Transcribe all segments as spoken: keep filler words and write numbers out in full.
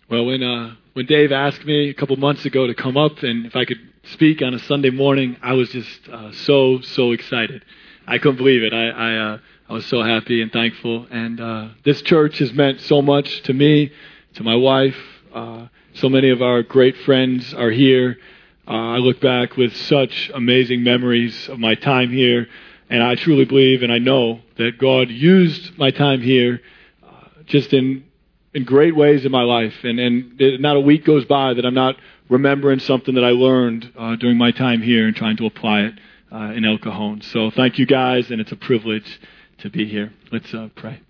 Well, when uh, when Dave asked me a couple months ago to come up and if I could speak on a Sunday morning, I was just uh, so so excited. I couldn't believe it. I I, uh, I was so happy and thankful. And uh, this church has meant so much to me, to my wife. Uh, so many of our great friends are here. Uh, I look back with such amazing memories of my time here, and I truly believe and I know that God used my time here uh, just in. in great ways in my life, and, and not a week goes by that I'm not remembering something that I learned uh, during my time here and trying to apply it uh, in El Cajon. So thank you guys, and it's a privilege to be here. Let's uh, pray.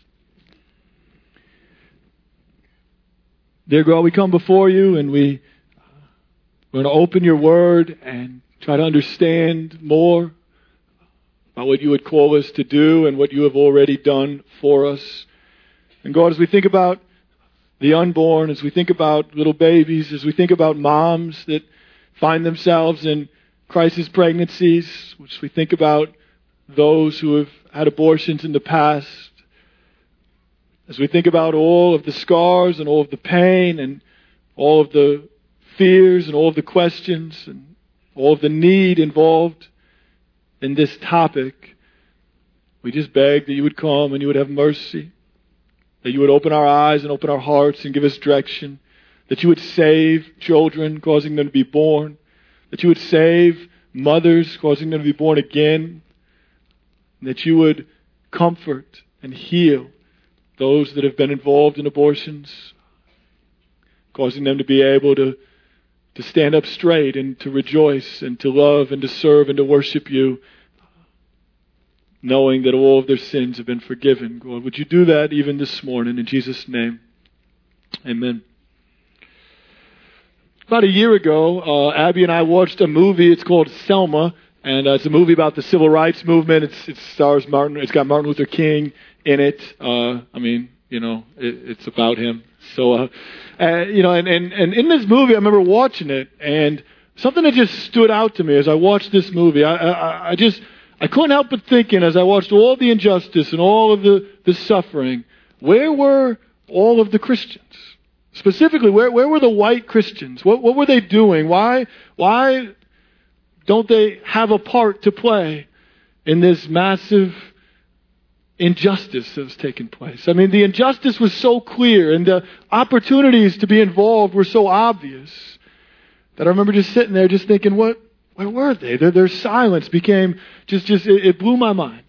Dear God, we come before you, and we, we're going to open your word and try to understand more about what you would call us to do and what you have already done for us. And God, as we think about the unborn, as we think about little babies, as we think about moms that find themselves in crisis pregnancies, as we think about those who have had abortions in the past, as we think about all of the scars and all of the pain and all of the fears and all of the questions and all of the need involved in this topic, we just beg that you would come and you would have mercy. That you would open our eyes and open our hearts and give us direction. That you would save children, causing them to be born. That you would save mothers, causing them to be born again. And that you would comfort and heal those that have been involved in abortions, causing them to be able to, to stand up straight and to rejoice and to love and to serve and to worship you, knowing that all of their sins have been forgiven. God, would you do that even this morning in Jesus' name? Amen. About a year ago, uh, Abby and I watched a movie. It's called Selma, and uh, it's a movie about the civil rights movement. It's, it stars Martin. It's got Martin Luther King in it. Uh, I mean, you know, it, it's about him. So, uh, uh, you know, and, and, and in this movie, I remember watching it, and something that just stood out to me as I watched this movie. I, I, I just... I couldn't help but thinking as I watched all the injustice and all of the, the suffering, where were all of the Christians? Specifically, where, where were the white Christians? What, what were they doing? Why, why don't they have a part to play in this massive injustice that was taking place? I mean, the injustice was so clear and the opportunities to be involved were so obvious that I remember just sitting there just thinking, what? Where were they? Their, their silence became just, just it, it blew my mind.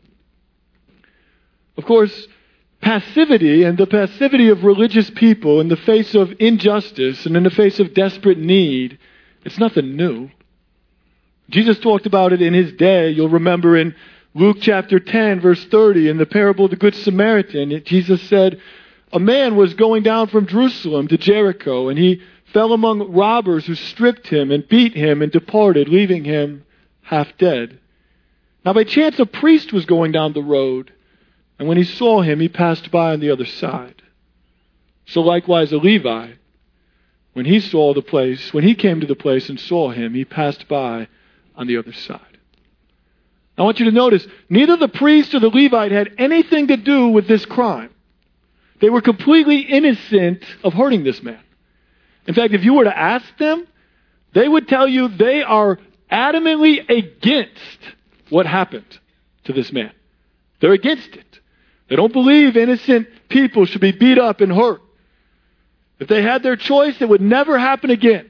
Of course, passivity and the passivity of religious people in the face of injustice and in the face of desperate need, it's nothing new. Jesus talked about it in his day. You'll remember in Luke chapter ten, verse thirty, in the parable of the Good Samaritan, Jesus said, a man was going down from Jerusalem to Jericho, and he fell among robbers who stripped him and beat him and departed, leaving him half dead. Now by chance a priest was going down the road, and when he saw him, he passed by on the other side. So likewise a Levi, when he saw the place, when he came to the place and saw him, he passed by on the other side. I want you to notice, neither the priest or the Levite had anything to do with this crime. They were completely innocent of hurting this man. In fact, if you were to ask them, they would tell you they are adamantly against what happened to this man. They're against it. They don't believe innocent people should be beat up and hurt. If they had their choice, it would never happen again.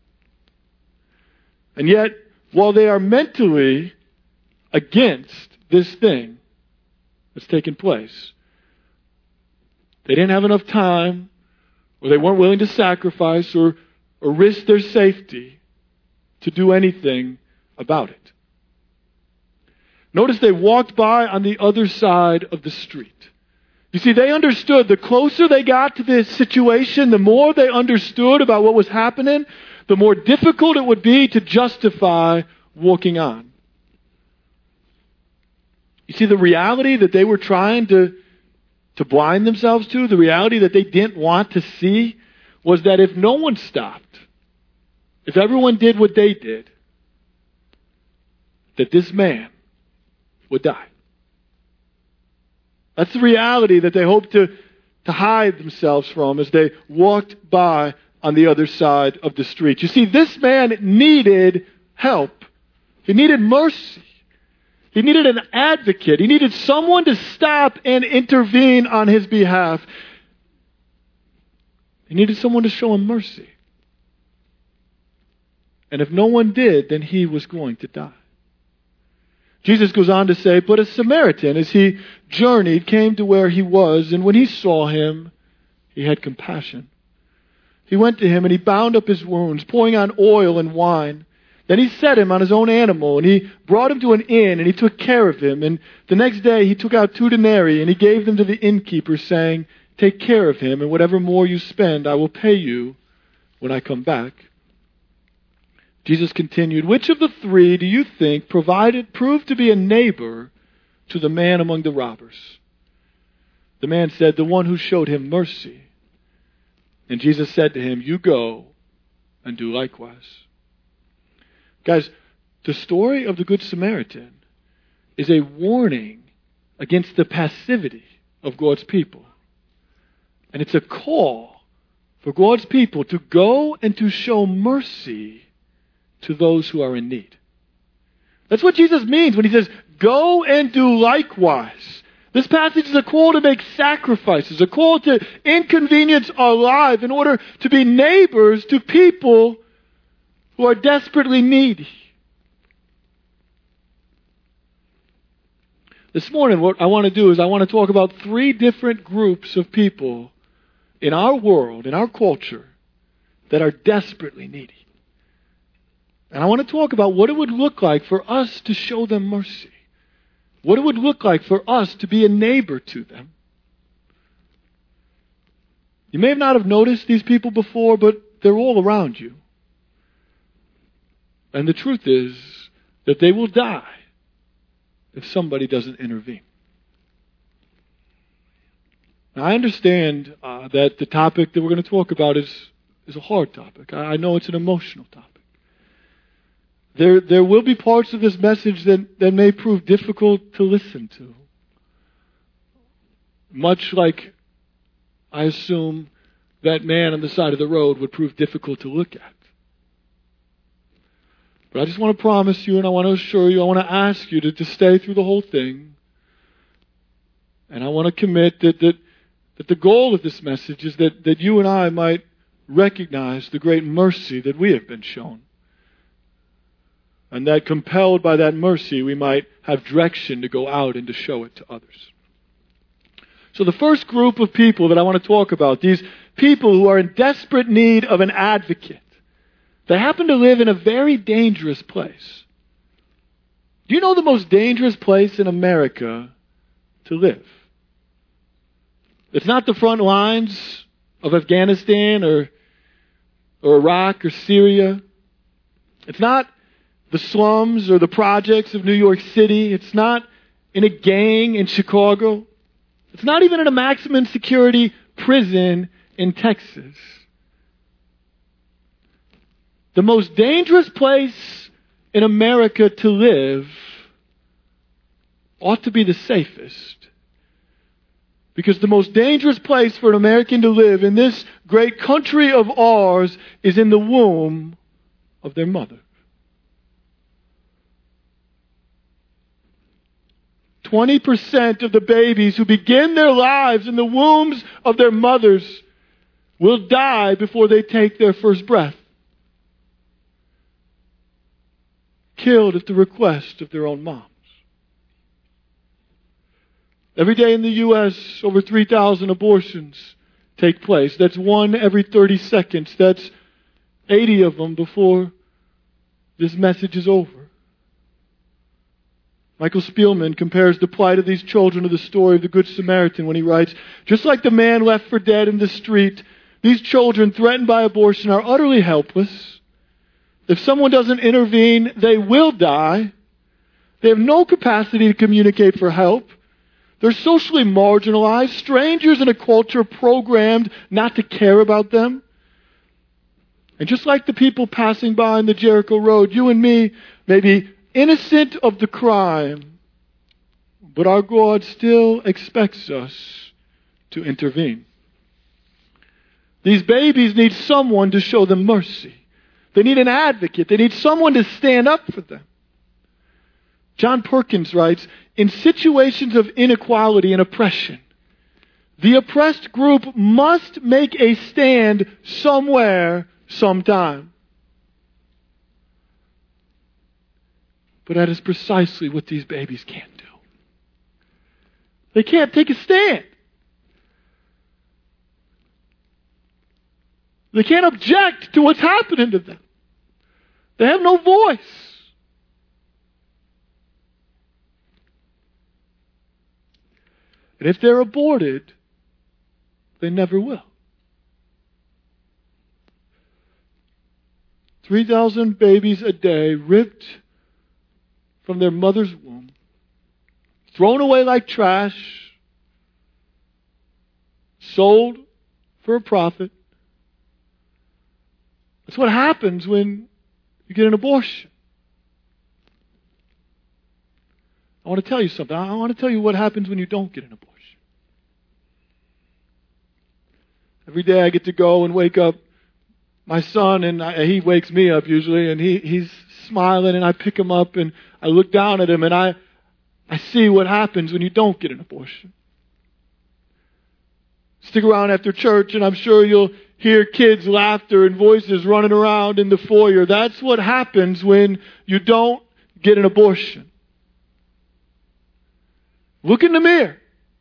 And yet, while they are mentally against this thing that's taken place, they didn't have enough time, or they weren't willing to sacrifice or, or risk their safety to do anything about it. Notice they walked by on the other side of the street. You see, they understood the closer they got to this situation, the more they understood about what was happening, the more difficult it would be to justify walking on. You see, the reality that they were trying to to blind themselves to, the reality that they didn't want to see, was that if no one stopped, if everyone did what they did, that this man would die. That's the reality that they hope to, to hide themselves from as they walked by on the other side of the street. You see, this man needed help. He needed mercy. He needed an advocate. He needed someone to stop and intervene on his behalf. He needed someone to show him mercy. And if no one did, then he was going to die. Jesus goes on to say, but a Samaritan, as he journeyed, came to where he was, and when he saw him, he had compassion. He went to him and he bound up his wounds, pouring on oil and wine. Then he set him on his own animal, and he brought him to an inn, and he took care of him. And the next day he took out two denarii, and he gave them to the innkeeper, saying, take care of him, and whatever more you spend, I will pay you when I come back. Jesus continued, which of the three do you think provided proved to be a neighbor to the man among the robbers? The man said, the one who showed him mercy. And Jesus said to him, you go and do likewise. Guys, the story of the Good Samaritan is a warning against the passivity of God's people. And it's a call for God's people to go and to show mercy to those who are in need. That's what Jesus means when he says, go and do likewise. This passage is a call to make sacrifices, a call to inconvenience our life in order to be neighbors to people who are desperately needy. This morning, what I want to do is I want to talk about three different groups of people in our world, in our culture, that are desperately needy. And I want to talk about what it would look like for us to show them mercy. What it would look like for us to be a neighbor to them. You may have not have noticed these people before, but they're all around you. And the truth is that they will die if somebody doesn't intervene. Now, I understand uh, that the topic that we're going to talk about is, is a hard topic. I, I know it's an emotional topic. There, there will be parts of this message that, that may prove difficult to listen to. Much like, I assume, that man on the side of the road would prove difficult to look at. But I just want to promise you, and I want to assure you, I want to ask you to, to stay through the whole thing. And I want to commit that, that, that the goal of this message is that, that you and I might recognize the great mercy that we have been shown. And that compelled by that mercy, we might have direction to go out and to show it to others. So the first group of people that I want to talk about, these people who are in desperate need of an advocate, they happen to live in a very dangerous place. Do you know the most dangerous place in America to live? It's not the front lines of Afghanistan or, or Iraq or Syria. It's not the slums or the projects of New York City. It's not in a gang in Chicago. It's not even in a maximum security prison in Texas. The most dangerous place in America to live ought to be the safest. Because the most dangerous place for an American to live in this great country of ours is in the womb of their mother. twenty percent of the babies who begin their lives in the wombs of their mothers will die before they take their first breath. Killed at the request of their own moms. Every day in the U S, over three thousand abortions take place. That's one every thirty seconds. That's eighty of them before this message is over. Michael Spielman compares the plight of these children to the story of the Good Samaritan when he writes, just like the man left for dead in the street, these children threatened by abortion are utterly helpless. If someone doesn't intervene, they will die. They have no capacity to communicate for help. They're socially marginalized, strangers in a culture programmed not to care about them. And just like the people passing by on the Jericho Road, you and me may be innocent of the crime, but our God still expects us to intervene. These babies need someone to show them mercy. They need an advocate. They need someone to stand up for them. John Perkins writes, in situations of inequality and oppression, the oppressed group must make a stand somewhere, sometime. But that is precisely what these babies can't do. They can't take a stand. They can't object to what's happening to them. They have no voice. And if they're aborted, they never will. three thousand babies a day ripped from their mother's womb, thrown away like trash, sold for a profit. That's what happens when you get an abortion. I want to tell you something. I want to tell you what happens when you don't get an abortion. Every day I get to go and wake up my son, and I, he wakes me up usually, and he, he's smiling, and I pick him up, and I look down at him, and I, I see what happens when you don't get an abortion. Stick around after church, and I'm sure you'll hear kids' laughter and voices running around in the foyer. That's what happens when you don't get an abortion. Look in the mirror.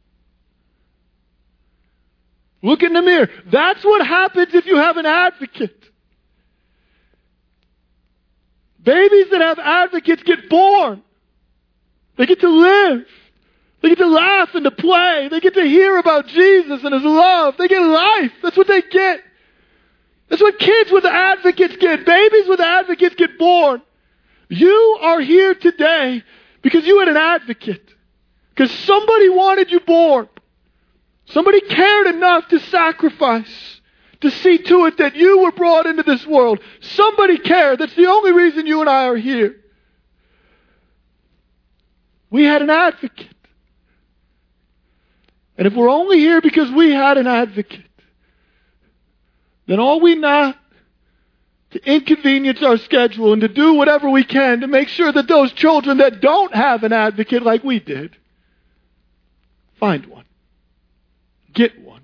Look in the mirror. That's what happens if you have an advocate. Babies that have advocates get born. They get to live. They get to laugh and to play. They get to hear about Jesus and His love. They get life. That's what they get. That's what kids with advocates get. Babies with advocates get born. You are here today because you had an advocate. Because somebody wanted you born. Somebody cared enough to sacrifice, to see to it that you were brought into this world. Somebody cared. That's the only reason you and I are here. We had an advocate. And if we're only here because we had an advocate, then all we not to inconvenience our schedule and to do whatever we can to make sure that those children that don't have an advocate like we did, find one. Get one.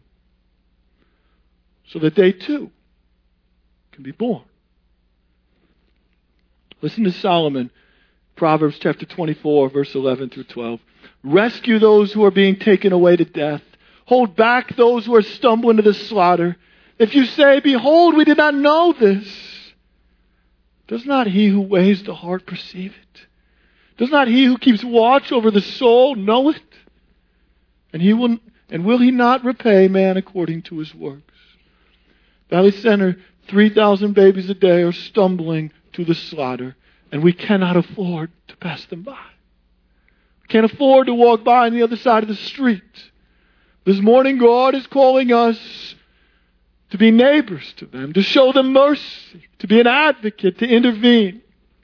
So that they too can be born. Listen to Solomon, Proverbs chapter twenty-four, verse eleven through twelve. Rescue those who are being taken away to death. Hold back those who are stumbling to the slaughter. If you say, behold, we did not know this, does not He who weighs the heart perceive it? Does not He who keeps watch over the soul know it? And He will, and will He not repay man according to his works? Valley Center, three thousand babies a day are stumbling to the slaughter, and we cannot afford to pass them by. We can't afford to walk by on the other side of the street. This morning, God is calling us to be neighbors to them, to show them mercy, to be an advocate, to intervene.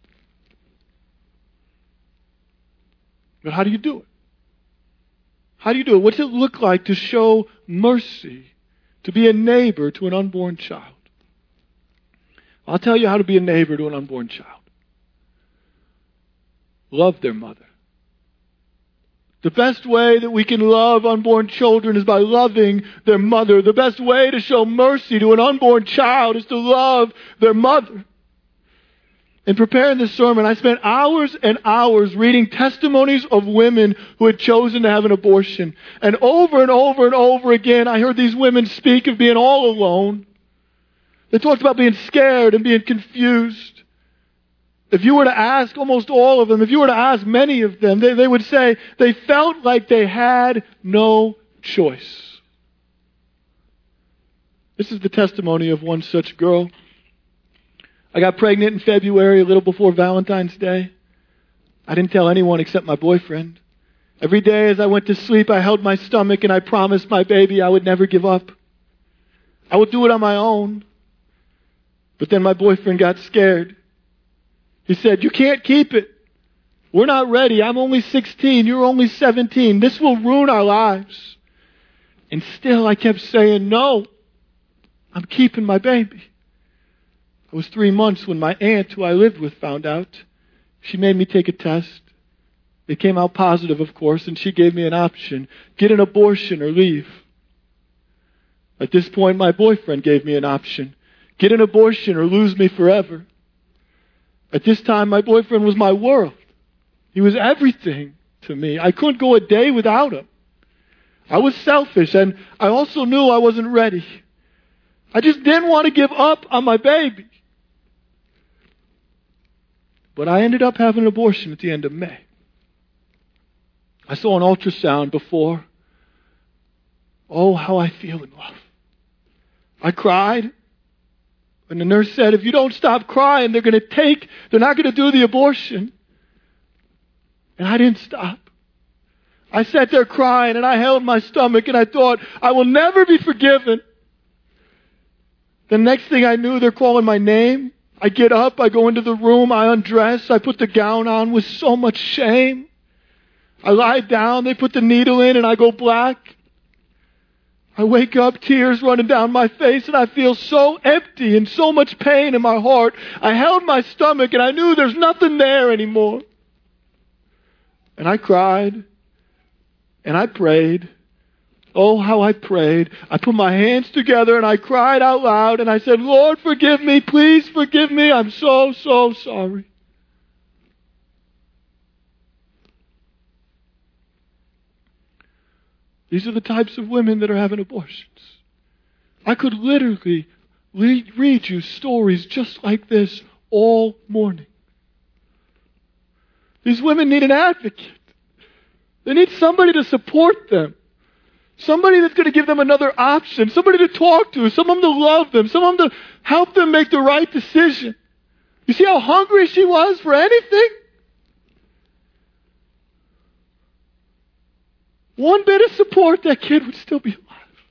But how do you do it? How do you do it? What's it look like to show mercy, to be a neighbor to an unborn child? I'll tell you how to be a neighbor to an unborn child. Love their mother. The best way that we can love unborn children is by loving their mother. The best way to show mercy to an unborn child is to love their mother. In preparing this sermon, I spent hours and hours reading testimonies of women who had chosen to have an abortion. And over and over and over again, I heard these women speak of being all alone. They talked about being scared and being confused. If you were to ask almost all of them, if you were to ask many of them, they, they would say they felt like they had no choice. This is the testimony of one such girl. I got pregnant in February, a little before Valentine's Day. I didn't tell anyone except my boyfriend. Every day as I went to sleep, I held my stomach and I promised my baby I would never give up. I would do it on my own. But then my boyfriend got scared. He said, you can't keep it. We're not ready. I'm only sixteen. You're only seventeen. This will ruin our lives. And still I kept saying, no, I'm keeping my baby. I was three months when my aunt, who I lived with, found out. She made me take a test. It came out positive, of course, and she gave me an option. Get an abortion or leave. At this point, my boyfriend gave me an option. Get an abortion or lose me forever. At this time, my boyfriend was my world. He was everything to me. I couldn't go a day without him. I was selfish, and I also knew I wasn't ready. I just didn't want to give up on my baby. But I ended up having an abortion at the end of May. I saw an ultrasound before. Oh, how I feel in love. I cried. And the nurse said, if you don't stop crying, they're going to take, they're not going to do the abortion. And I didn't stop. I sat there crying and I held my stomach and I thought, I will never be forgiven. The next thing I knew, they're calling my name. I get up, I go into the room, I undress, I put the gown on with so much shame. I lie down, they put the needle in and I go black. I wake up, tears running down my face, and I feel so empty and so much pain in my heart. I held my stomach and I knew there's nothing there anymore. And I cried and I prayed. Oh, how I prayed. I put my hands together and I cried out loud and I said, Lord, forgive me. Please forgive me. I'm so, so sorry. These are the types of women that are having abortions. I could literally read you stories just like this all morning. These women need an advocate. They need somebody to support them. Somebody that's going to give them another option. Somebody to talk to. Someone to love them. Someone to help them make the right decision. You see how hungry she was for anything? One bit of support, that kid would still be alive.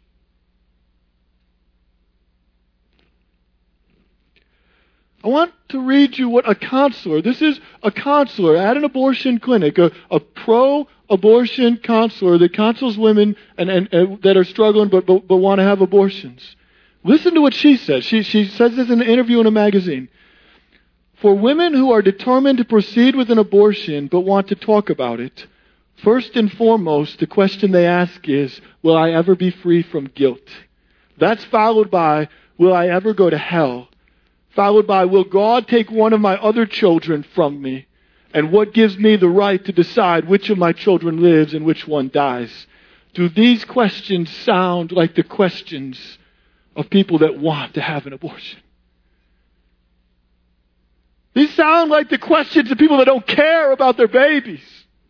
I want to read you what a counselor, this is a counselor at an abortion clinic, a, a pro-abortion counselor that counsels women and, and, and that are struggling but, but, but want to have abortions. Listen to what she says. She, she says this in an interview in a magazine. For women who are determined to proceed with an abortion but want to talk about it, first and foremost, the question they ask is, will I ever be free from guilt? That's followed by, will I ever go to hell? Followed by, will God take one of my other children from me? And what gives me the right to decide which of my children lives and which one dies? Do these questions sound like the questions of people that want to have an abortion? These sound like the questions of people that don't care about their babies.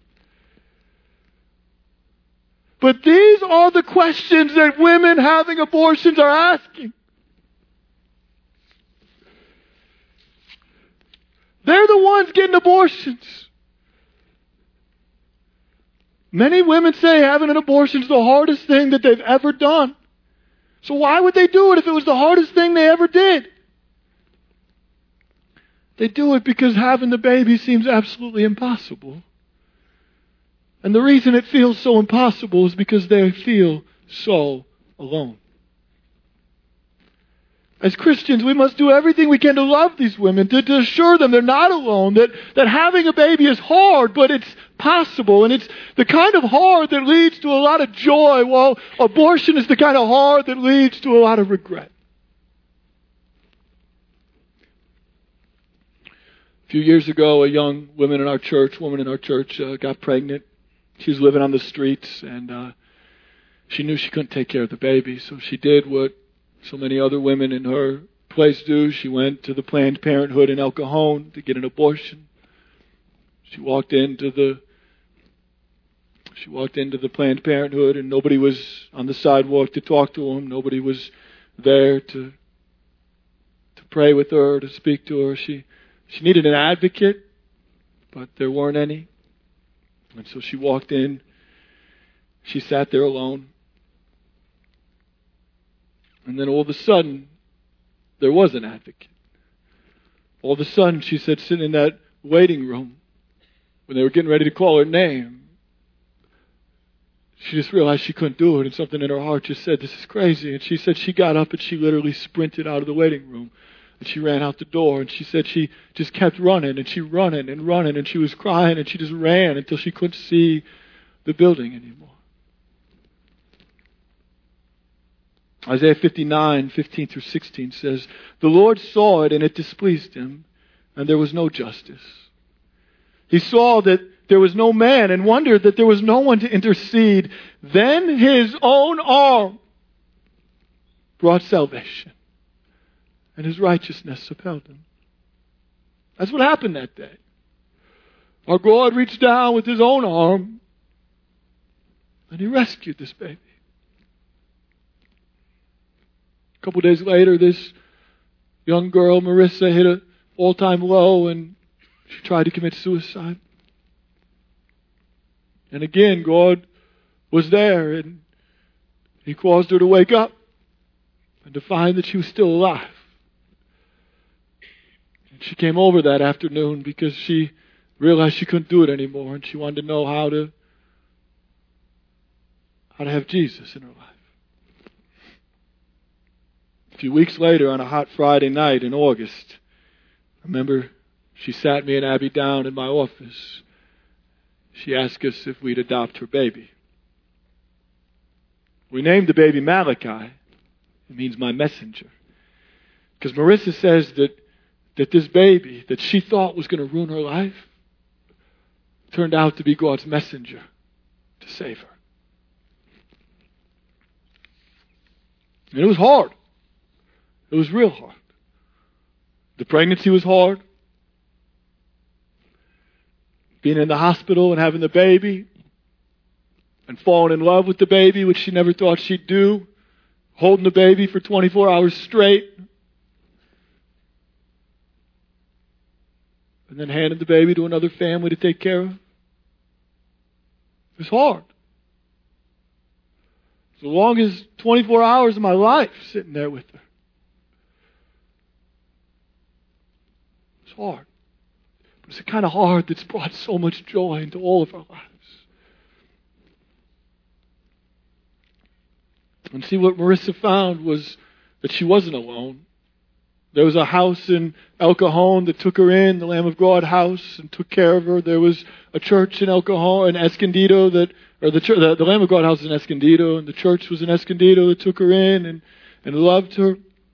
But these are the questions that women having abortions are asking. They're the ones getting abortions. Many women say having an abortion is the hardest thing that they've ever done. So why would they do it if it was the hardest thing they ever did? They do it because having the baby seems absolutely impossible. And the reason it feels so impossible is because they feel so alone. As Christians, we must do everything we can to love these women, to, to assure them they're not alone, that, that having a baby is hard, but it's possible. And it's the kind of hard that leads to a lot of joy, while abortion is the kind of hard that leads to a lot of regret. A few years ago, a young woman in our church, woman in our church, uh, got pregnant. She was living on the streets, and uh, she knew she couldn't take care of the baby, so she did what so many other women in her place do. She went to the Planned Parenthood in El Cajon to get an abortion. She walked into the she walked into the Planned Parenthood, and nobody was on the sidewalk to talk to them. Nobody was there to to pray with her, to speak to her. She she needed an advocate, but there weren't any. And so she walked in. She sat there alone. And then all of a sudden, there was an advocate. All of a sudden, she said, sitting in that waiting room, when they were getting ready to call her name, she just realized she couldn't do it, and something in her heart just said, this is crazy. And she said she got up and she literally sprinted out of the waiting room. And she ran out the door, and she said she just kept running, and she running and running, and she was crying, and she just ran until she couldn't see the building anymore. Isaiah fifty-nine, fifteen through sixteen says, the Lord saw it, and it displeased him, and there was no justice. He saw that there was no man and wondered that there was no one to intercede. Then his own arm brought salvation, and his righteousness upheld him. That's what happened that day. Our God reached down with his own arm, and he rescued this baby. A couple days later, this young girl, Marissa, hit an all-time low, and she tried to commit suicide. And again, God was there, and he caused her to wake up and to find that she was still alive. And she came over that afternoon because she realized she couldn't do it anymore, and she wanted to know how to how to have Jesus in her life. A few weeks later, on a hot Friday night in August, I remember she sat me and Abby down in my office. She asked us if we'd adopt her baby. We named the baby Malachi. It means my messenger. Because Marissa says that, that this baby that she thought was going to ruin her life turned out to be God's messenger to save her. And it was hard. It was real hard. The pregnancy was hard. Being in the hospital and having the baby and falling in love with the baby, which she never thought she'd do. Holding the baby for twenty-four hours straight. And then handing the baby to another family to take care of. It was hard. As long as twenty-four hours of my life sitting there with her. It's hard. But it's the kind of hard that's brought so much joy into all of our lives. And see, what Marissa found was that she wasn't alone. There was a house in El Cajon that took her in, the Lamb of God house, and took care of her. There was a church in El Cajon, in Escondido, that, or the, the, the Lamb of God house was in Escondido, and the church was in Escondido that took her in and, and loved her.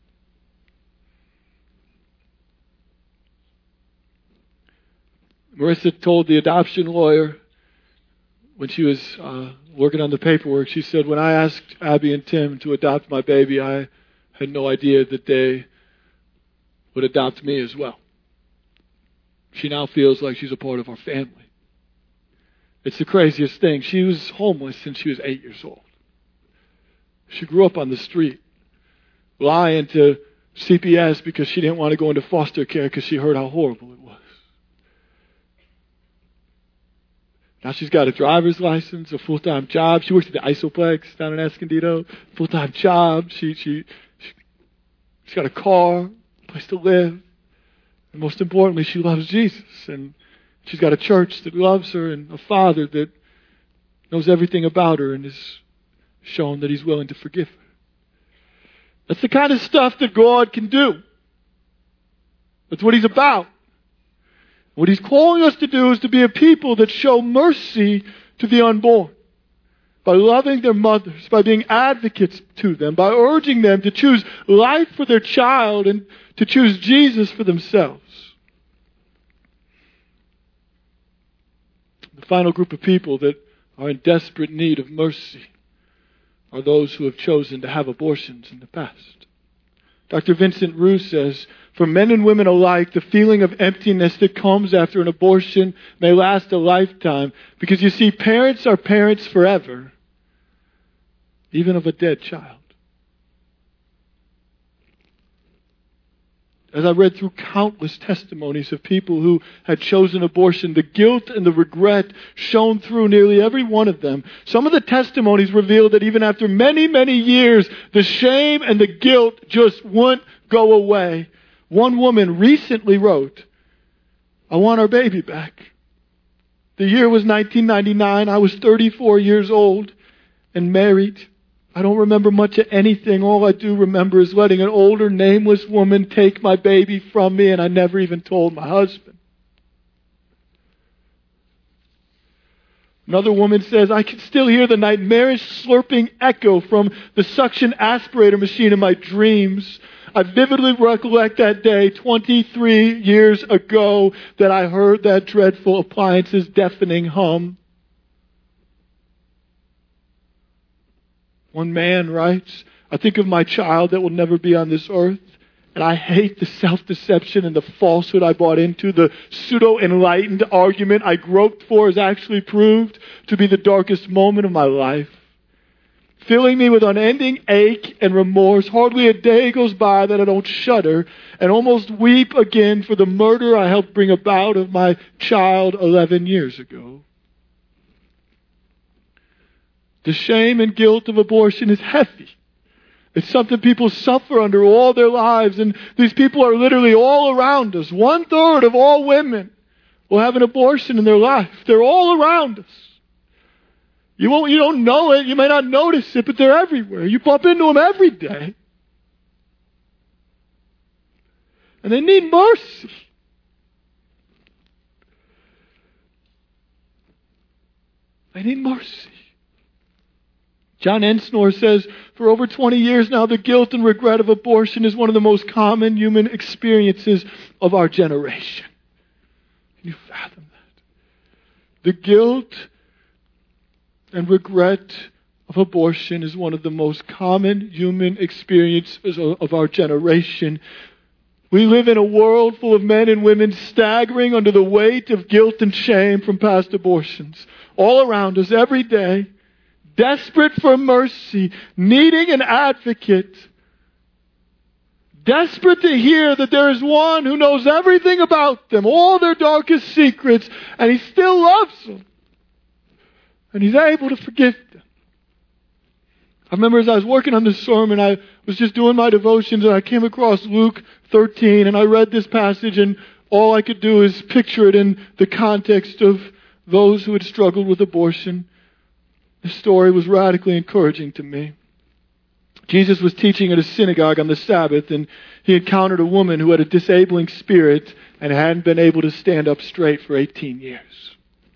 Marissa told the adoption lawyer when she was uh, working on the paperwork, she said, when I asked Abby and Tim to adopt my baby, I had no idea that they would adopt me as well. She now feels like she's a part of our family. It's the craziest thing. She was homeless since she was eight years old. She grew up on the street, lying to C P S because she didn't want to go into foster care because she heard how horrible it was. Now she's got a driver's license, a full-time job. She works at the Isoplex down in Escondido. Full-time job. She, she, she, she's got a car, a place to live. And most importantly, she loves Jesus. And she's got a church that loves her and a father that knows everything about her and has shown that he's willing to forgive her. That's the kind of stuff that God can do. That's what he's about. What he's calling us to do is to be a people that show mercy to the unborn. By loving their mothers, by being advocates to them, by urging them to choose life for their child and to choose Jesus for themselves. The final group of people that are in desperate need of mercy are those who have chosen to have abortions in the past. Doctor Vincent Roux says, for men and women alike, the feeling of emptiness that comes after an abortion may last a lifetime. Because you see, parents are parents forever, even of a dead child. As I read through countless testimonies of people who had chosen abortion, the guilt and the regret shone through nearly every one of them. Some of the testimonies revealed that even after many, many years, the shame and the guilt just wouldn't go away. One woman recently wrote, I want our baby back. The year was nineteen ninety-nine. I was thirty-four years old. and married. I don't remember much of anything. All I do remember is letting an older, nameless woman take my baby from me, and I never even told my husband. Another woman says, I can still hear the nightmarish slurping echo from the suction aspirator machine in my dreams. I vividly recollect that day twenty-three years ago that I heard that dreadful appliance's deafening hum. One man writes, I think of my child that will never be on this earth, and I hate the self-deception and the falsehood I bought into. The pseudo-enlightened argument I groped for is actually proved to be the darkest moment of my life. Filling me with unending ache and remorse, hardly a day goes by that I don't shudder and almost weep again for the murder I helped bring about of my child eleven years ago. The shame and guilt of abortion is heavy. It's something people suffer under all their lives, and these people are literally all around us. One third of all women will have an abortion in their life. They're all around us. You won't, you don't know it, you may not notice it, but they're everywhere. You bump into them every day. And they need mercy. They need mercy. John Ensnor says, for over twenty years now, the guilt and regret of abortion is one of the most common human experiences of our generation. Can you fathom that? The guilt and regret of abortion is one of the most common human experiences of our generation. We live in a world full of men and women staggering under the weight of guilt and shame from past abortions. All around us every day. Desperate for mercy, needing an advocate, desperate to hear that there is one who knows everything about them, all their darkest secrets, and He still loves them. And He's able to forgive them. I remember as I was working on this sermon, I was just doing my devotions, and I came across Luke thirteen, and I read this passage, and all I could do is picture it in the context of those who had struggled with abortion. The story was radically encouraging to me. Jesus was teaching at a synagogue on the Sabbath, and He encountered a woman who had a disabling spirit and hadn't been able to stand up straight for eighteen years.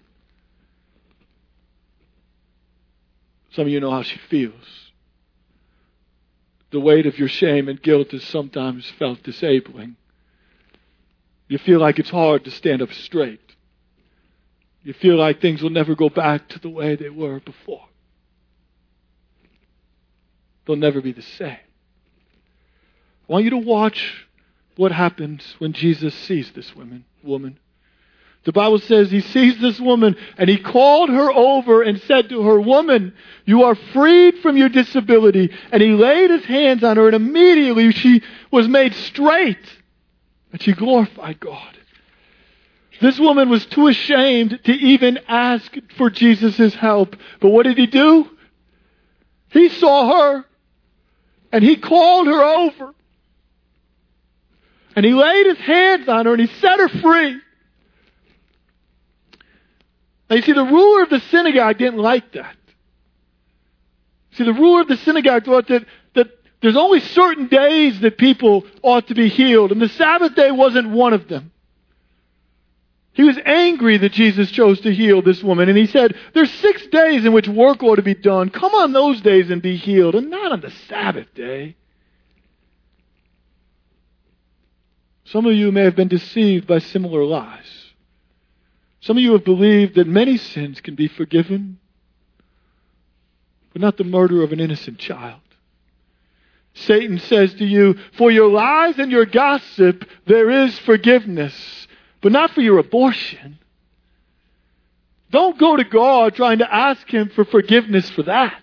Some of you know how she feels. The weight of your shame and guilt is sometimes felt disabling. You feel like it's hard to stand up straight. You feel like things will never go back to the way they were before. They'll never be the same. I want you to watch what happens when Jesus sees this woman. woman. The Bible says He sees this woman and He called her over and said to her, Woman, you are freed from your disability. And He laid His hands on her and immediately she was made straight and she glorified God. This woman was too ashamed to even ask for Jesus' help. But what did He do? He saw her and He called her over. And He laid His hands on her and He set her free. Now you see, the ruler of the synagogue didn't like that. See, the ruler of the synagogue thought that, that there's only certain days that people ought to be healed. And the Sabbath day wasn't one of them. He was angry that Jesus chose to heal this woman. And He said, there's six days in which work ought to be done. Come on those days and be healed, and not on the Sabbath day. Some of you may have been deceived by similar lies. Some of you have believed that many sins can be forgiven, but not the murder of an innocent child. Satan says to you, for your lies and your gossip, there is forgiveness. But not for your abortion. Don't go to God trying to ask Him for forgiveness for that.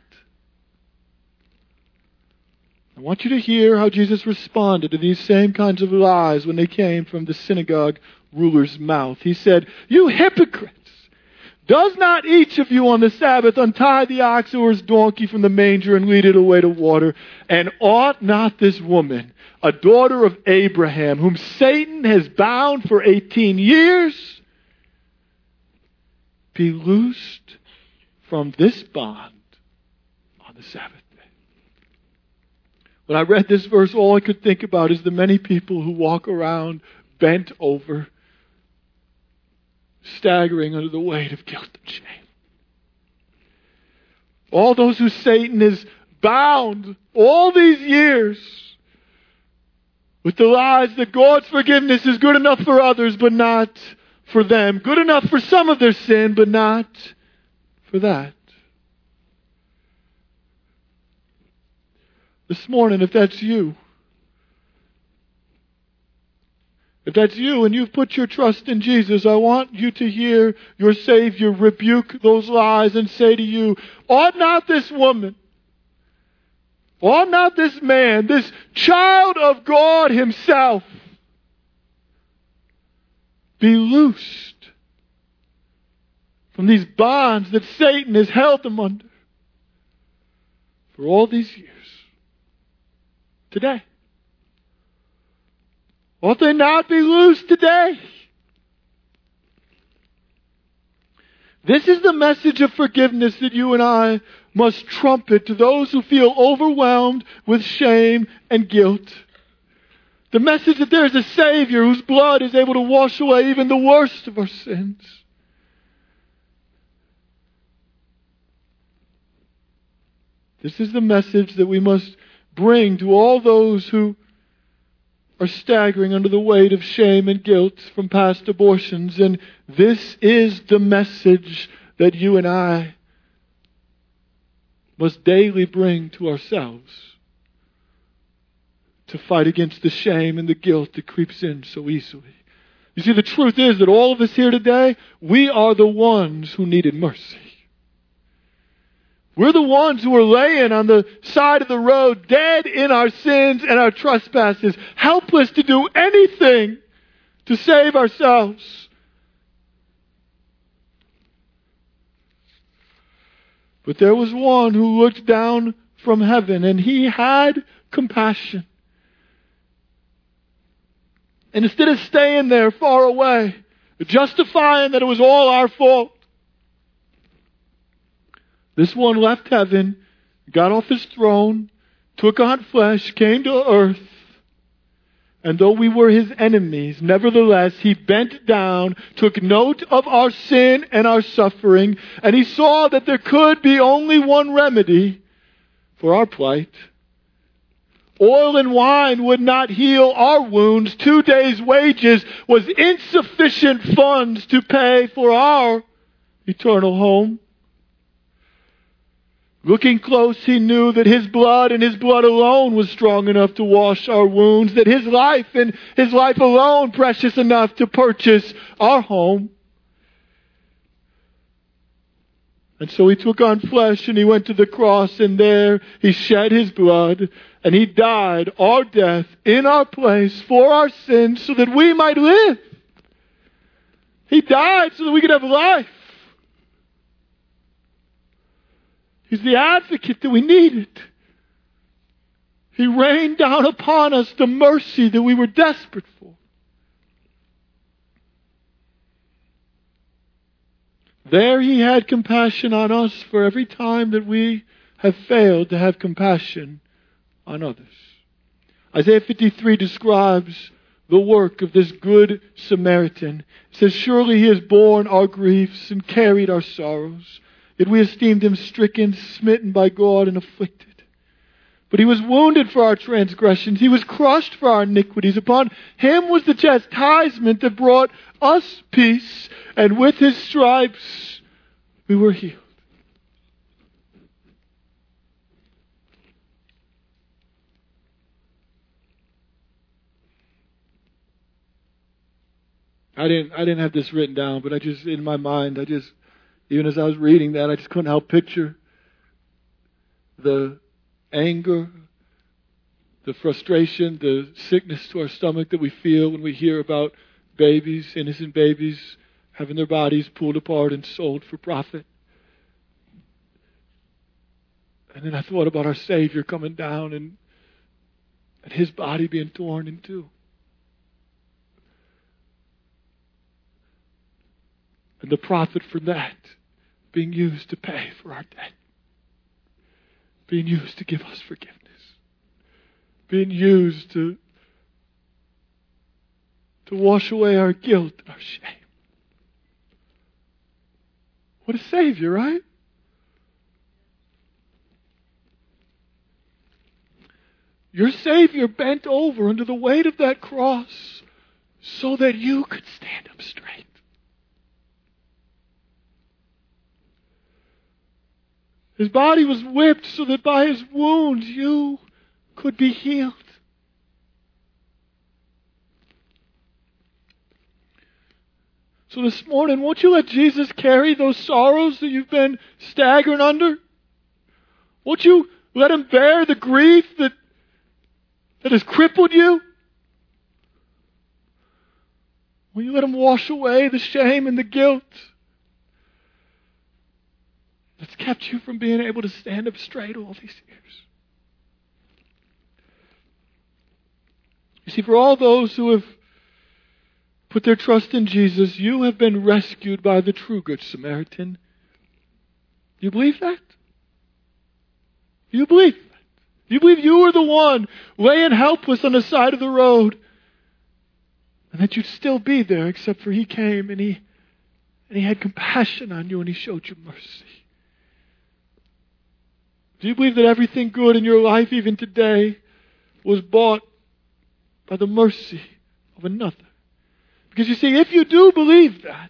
I want you to hear how Jesus responded to these same kinds of lies when they came from the synagogue ruler's mouth. He said, you hypocrites! Does not each of you on the Sabbath untie the ox or his donkey from the manger and lead it away to water? And ought not this woman, a daughter of Abraham, whom Satan has bound for eighteen years, be loosed from this bond on the Sabbath day. When I read this verse, all I could think about is the many people who walk around bent over, staggering under the weight of guilt and shame. All those who Satan has bound all these years with the lies that God's forgiveness is good enough for others, but not for them. Good enough for some of their sin, but not for that. This morning, if that's you, if that's you and you've put your trust in Jesus, I want you to hear your Savior rebuke those lies and say to you, ought not this woman, ought not this man, this child of God himself, be loosed from these bonds that Satan has held them under for all these years? Today. Ought they not be loosed today? This is the message of forgiveness that you and I must trumpet to those who feel overwhelmed with shame and guilt. The message that there is a Savior whose blood is able to wash away even the worst of our sins. This is the message that we must bring to all those who are staggering under the weight of shame and guilt from past abortions. And this is the message that you and I must daily bring to ourselves to fight against the shame and the guilt that creeps in so easily. You see, the truth is that all of us here today, we are the ones who needed mercy. We're the ones who are laying on the side of the road, dead in our sins and our trespasses, helpless to do anything to save ourselves. But there was one who looked down from heaven, and he had compassion. And instead of staying there far away, justifying that it was all our fault, this one left heaven, got off his throne, took on flesh, came to earth, and though we were his enemies, nevertheless, he bent down, took note of our sin and our suffering, and he saw that there could be only one remedy for our plight. Oil and wine would not heal our wounds. Two days' wages was insufficient funds to pay for our eternal home. Looking close, he knew that his blood and his blood alone was strong enough to wash our wounds, that his life and his life alone precious enough to purchase our home. And so he took on flesh and he went to the cross, and there he shed his blood and he died our death in our place for our sins so that we might live. He died so that we could have life. He's the advocate that we needed. He rained down upon us the mercy that we were desperate for. There he had compassion on us for every time that we have failed to have compassion on others. Isaiah fifty-three describes the work of this good Samaritan. It says, surely he has borne our griefs and carried our sorrows. Yet we esteemed him stricken, smitten by God, and afflicted. But he was wounded for our transgressions. He was crushed for our iniquities. Upon him was the chastisement that brought us peace, and with his stripes we were healed. I didn't I didn't have this written down, but I just, in my mind, I just, even as I was reading that, I just couldn't help picture the anger, the frustration, the sickness to our stomach that we feel when we hear about babies, innocent babies, having their bodies pulled apart and sold for profit. And then I thought about our Savior coming down and, and his body being torn in two. And the profit from that being used to pay for our debt. being used to give us forgiveness, being used to, to wash away our guilt and our shame. What a Savior, right? Your Savior bent over under the weight of that cross so that you could stand up straight. His body was whipped so that by His wounds you could be healed. So this morning, won't you let Jesus carry those sorrows that you've been staggering under? Won't you let Him bear the grief that, that has crippled you? Will you let Him wash away the shame and the guilt that's kept you from being able to stand up straight all these years? You see, for all those who have put their trust in Jesus, you have been rescued by the true Good Samaritan. Do you believe that? Do you believe that? Do you believe you were the one laying helpless on the side of the road, and that you'd still be there except for He came and He and He had compassion on you and He showed you mercy? Do you believe that everything good in your life, even today, was bought by the mercy of another? Because you see, if you do believe that,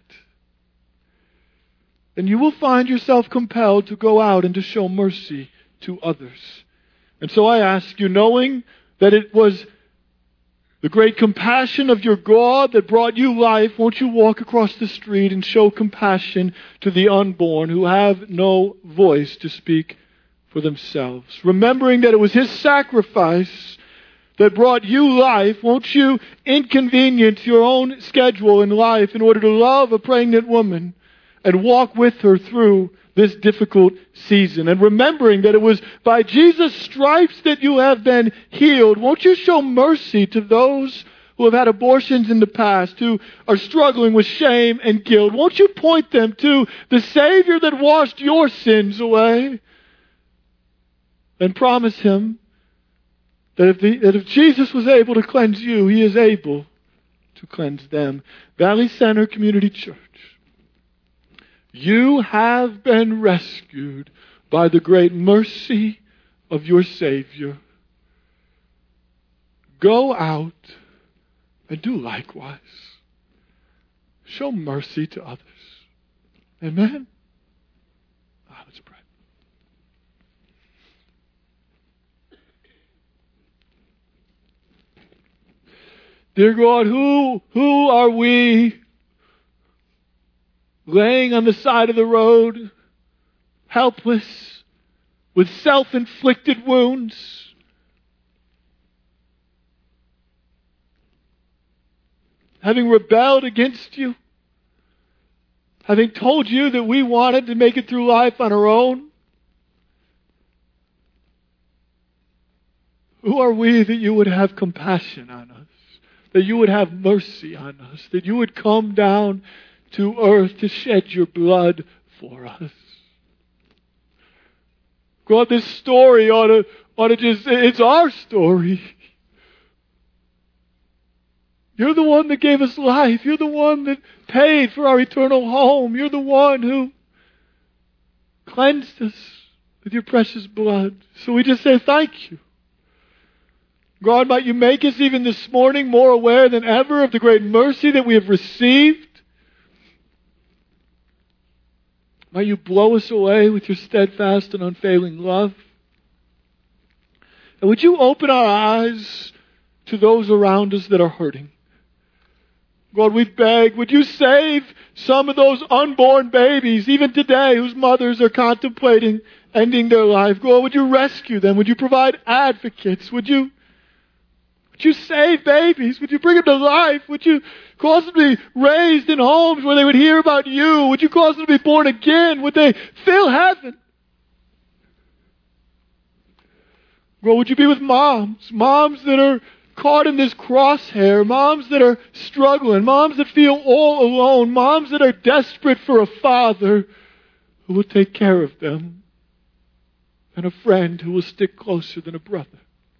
then you will find yourself compelled to go out and to show mercy to others. And so I ask you, knowing that it was the great compassion of your God that brought you life, won't you walk across the street and show compassion to the unborn who have no voice to speak for themselves? Remembering that it was His sacrifice that brought you life, won't you inconvenience your own schedule in life in order to love a pregnant woman and walk with her through this difficult season? And remembering that it was by Jesus' stripes that you have been healed, won't you show mercy to those who have had abortions in the past, who are struggling with shame and guilt? Won't you point them to the Savior that washed your sins away and promise Him That if, the, that if Jesus was able to cleanse you, He is able to cleanse them. Valley Center Community Church, you have been rescued by the great mercy of your Savior. Go out and do likewise. Show mercy to others. Amen? Ah, let's pray. Dear God, who, who are we laying on the side of the road, helpless, with self-inflicted wounds, having rebelled against you, having told you that we wanted to make it through life on our own? Who are we that you would have compassion on us? That you would have mercy on us, that you would come down to earth to shed your blood for us. God, this story ought to, ought to just, it's our story. You're the one that gave us life. You're the one that paid for our eternal home. You're the one who cleansed us with your precious blood. So we just say thank you. God, might you make us even this morning more aware than ever of the great mercy that we have received. Might you blow us away with your steadfast and unfailing love. And would you open our eyes to those around us that are hurting? God, we beg, would you save some of those unborn babies, even today, whose mothers are contemplating ending their life? God, would you rescue them? Would you provide advocates? Would you Would you save babies? Would you bring them to life? Would you cause them to be raised in homes where they would hear about you? Would you cause them to be born again? Would they feel heaven? Well, would you be with moms? Moms that are caught in this crosshair. Moms that are struggling. Moms that feel all alone. Moms that are desperate for a father who will take care of them. and a friend who will stick closer than a brother.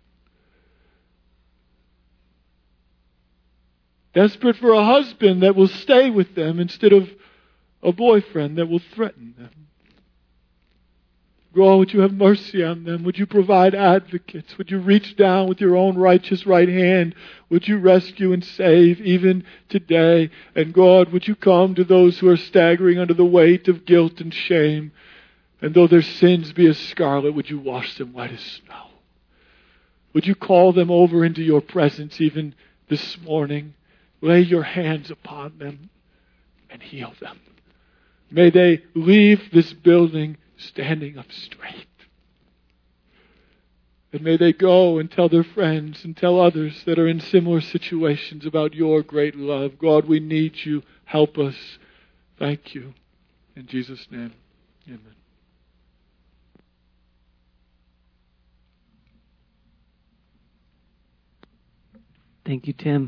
Desperate for a husband that will stay with them instead of a boyfriend that will threaten them. God, would you have mercy on them? Would you provide advocates? Would you reach down with your own righteous right hand? Would you rescue and save even today? And God, would you come to those who are staggering under the weight of guilt and shame? And though their sins be as scarlet, would you wash them white as snow? Would you call them over into your presence even this morning? Lay your hands upon them and heal them. May they leave this building standing up straight. And may they go and tell their friends and tell others that are in similar situations about your great love. God, we need you. Help us. Thank you. In Jesus' name, amen. Thank you, Tim.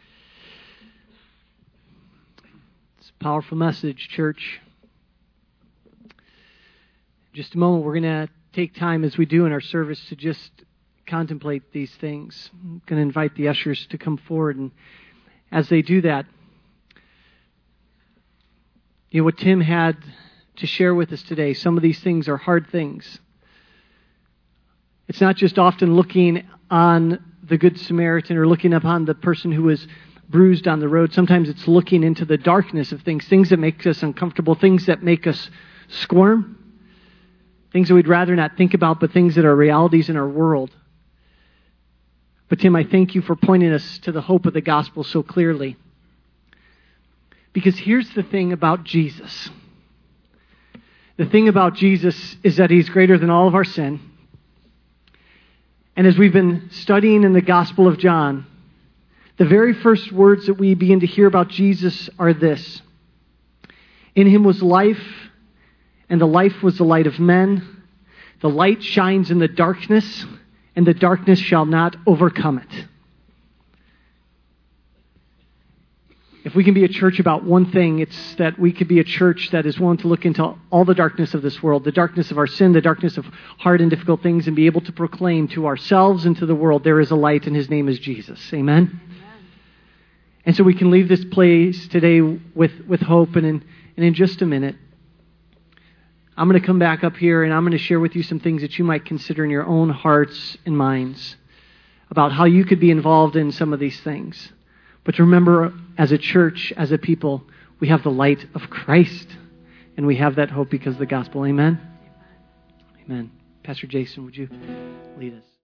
It's a powerful message, church. Just a moment, we're going to take time as we do in our service to just contemplate these things. I'm going to invite the ushers to come forward, and as they do that, you know what Tim had to share with us today, some of these things are hard things. It's not just often looking on the Good Samaritan or looking upon the person who was bruised on the road. Sometimes it's looking into the darkness of things, things that make us uncomfortable, things that make us squirm. Things that we'd rather not think about, but things that are realities in our world. But Tim, I thank you for pointing us to the hope of the gospel so clearly. Because here's the thing about Jesus. The thing about Jesus is that He's greater than all of our sin. And as we've been studying in the Gospel of John, the very first words that we begin to hear about Jesus are this. In Him was life, and the life was the light of men. The light shines in the darkness, and the darkness shall not overcome it. If we can be a church about one thing, it's that we could be a church that is willing to look into all the darkness of this world, the darkness of our sin, the darkness of hard and difficult things, and be able to proclaim to ourselves and to the world, there is a light, and His name is Jesus. Amen? Amen. And so we can leave this place today with, with hope, and in, and in just a minute, I'm going to come back up here and I'm going to share with you some things that you might consider in your own hearts and minds about how you could be involved in some of these things. But remember, as a church, as a people, we have the light of Christ, and we have that hope because of the gospel. Amen? Amen. Pastor Jason, would you lead us?